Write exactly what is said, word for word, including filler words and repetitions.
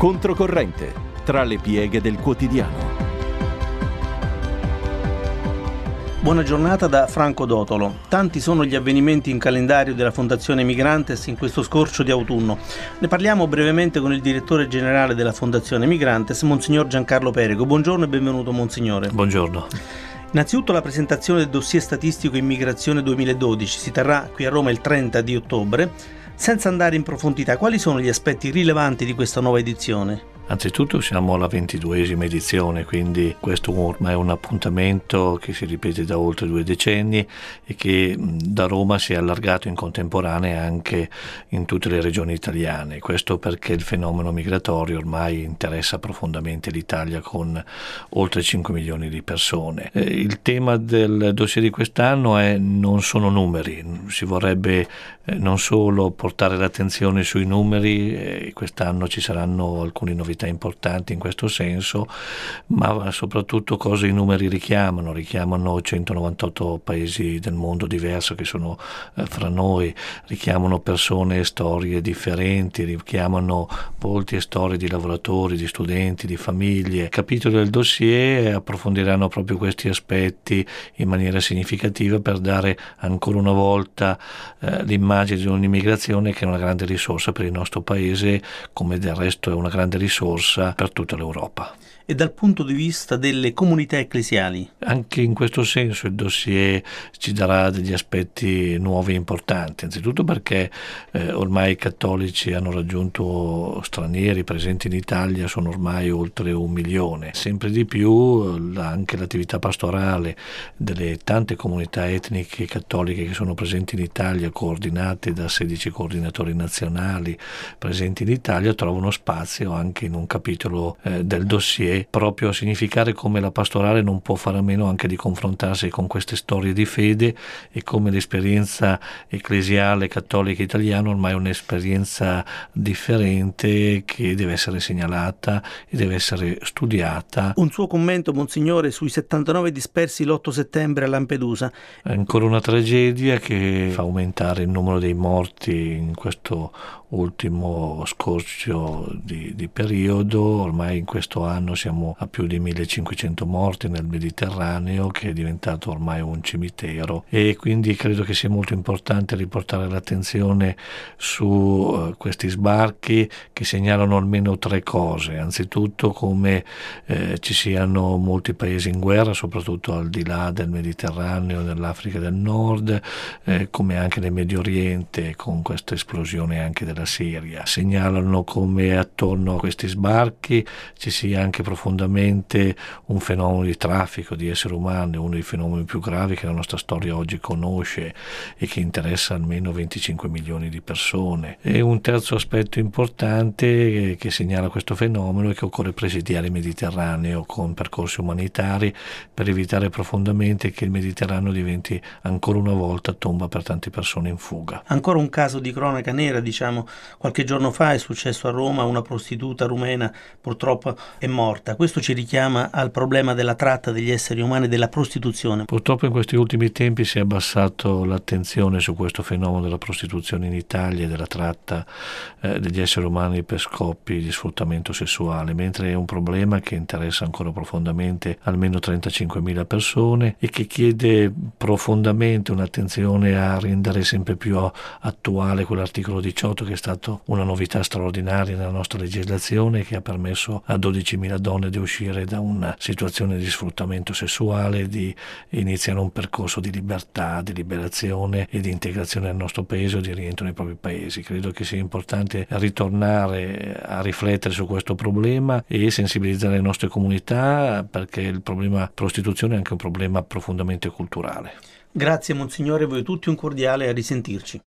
Controcorrente, tra le pieghe del quotidiano. Buona giornata da Franco Dotolo. Tanti sono gli avvenimenti in calendario della Fondazione Migrantes in questo scorcio di autunno. Ne parliamo brevemente con il direttore generale della Fondazione Migrantes, Monsignor Giancarlo Perego. Buongiorno e benvenuto, Monsignore. Buongiorno. Innanzitutto la presentazione del dossier statistico Immigrazione duemiladodici si terrà qui a Roma il trenta di ottobre. Senza andare in profondità, quali sono gli aspetti rilevanti di questa nuova edizione? Anzitutto siamo alla ventiduesima edizione, quindi questo ormai è un appuntamento che si ripete da oltre due decenni e che da Roma si è allargato in contemporanea anche in tutte le regioni italiane. Questo perché il fenomeno migratorio ormai interessa profondamente l'Italia con oltre cinque milioni di persone. Eh, il tema del dossier di quest'anno è non sono numeri, si vorrebbe eh, non solo portare l'attenzione sui numeri, eh, quest'anno ci saranno alcune novità importanti in questo senso, ma soprattutto cosa i numeri richiamano. Richiamano centonovantotto paesi del mondo diverso che sono eh, fra noi, richiamano persone e storie differenti, richiamano volti e storie di lavoratori, di studenti, di famiglie. I capitoli del dossier approfondiranno proprio questi aspetti in maniera significativa per dare ancora una volta eh, l'immagine di un'immigrazione che è una grande risorsa per il nostro paese, come del resto è una grande risorsa per tutta l'Europa. E dal punto di vista delle comunità ecclesiali? Anche in questo senso il dossier ci darà degli aspetti nuovi e importanti, anzitutto perché eh, ormai i cattolici hanno raggiunto stranieri presenti in Italia, sono ormai oltre un milione. Sempre di più anche l'attività pastorale delle tante comunità etniche cattoliche che sono presenti in Italia, coordinate da sedici coordinatori nazionali presenti in Italia, trovano spazio anche in un capitolo eh, del dossier, proprio a significare come la pastorale non può fare a meno anche di confrontarsi con queste storie di fede e come l'esperienza ecclesiale cattolica italiana ormai è un'esperienza differente che deve essere segnalata e deve essere studiata. Un suo commento, Monsignore, sui settantanove dispersi l'otto settembre a Lampedusa. È ancora una tragedia che fa aumentare il numero dei morti in questo ultimo scorcio di, di periodo. Ormai in questo anno siamo a più di millecinquecento morti nel Mediterraneo, che è diventato ormai un cimitero, e quindi credo che sia molto importante riportare l'attenzione su uh, questi sbarchi che segnalano almeno tre cose. Anzitutto come eh, ci siano molti paesi in guerra, soprattutto al di là del Mediterraneo, nell'Africa del Nord, eh, come anche nel Medio Oriente, con questa esplosione anche della Siria. Segnalano come attorno a questi sbarchi ci sia anche profondamente un fenomeno di traffico di esseri umani, uno dei fenomeni più gravi che la nostra storia oggi conosce e che interessa almeno venticinque milioni di persone. E un terzo aspetto importante che segnala questo fenomeno è che occorre presidiare il Mediterraneo con percorsi umanitari per evitare profondamente che il Mediterraneo diventi ancora una volta tomba per tante persone in fuga. Ancora un caso di cronaca nera, diciamo, qualche giorno fa è successo a Roma, una prostituta rumena purtroppo è morta. Questo ci richiama al problema della tratta degli esseri umani e della prostituzione. Purtroppo in questi ultimi tempi si è abbassato l'attenzione su questo fenomeno della prostituzione in Italia e della tratta eh, degli esseri umani per scopi di sfruttamento sessuale, mentre è un problema che interessa ancora profondamente almeno trentacinquemila persone e che chiede profondamente un'attenzione a rendere sempre più attuale quell'articolo diciotto che è stato una novità straordinaria nella nostra legislazione, che ha permesso a dodicimila donne di uscire da una situazione di sfruttamento sessuale, di iniziare un percorso di libertà, di liberazione e di integrazione nel nostro paese o di rientro nei propri paesi. Credo che sia importante ritornare a riflettere su questo problema e sensibilizzare le nostre comunità, perché il problema prostituzione è anche un problema profondamente culturale. Grazie Monsignore, voi tutti un cordiale, a risentirci.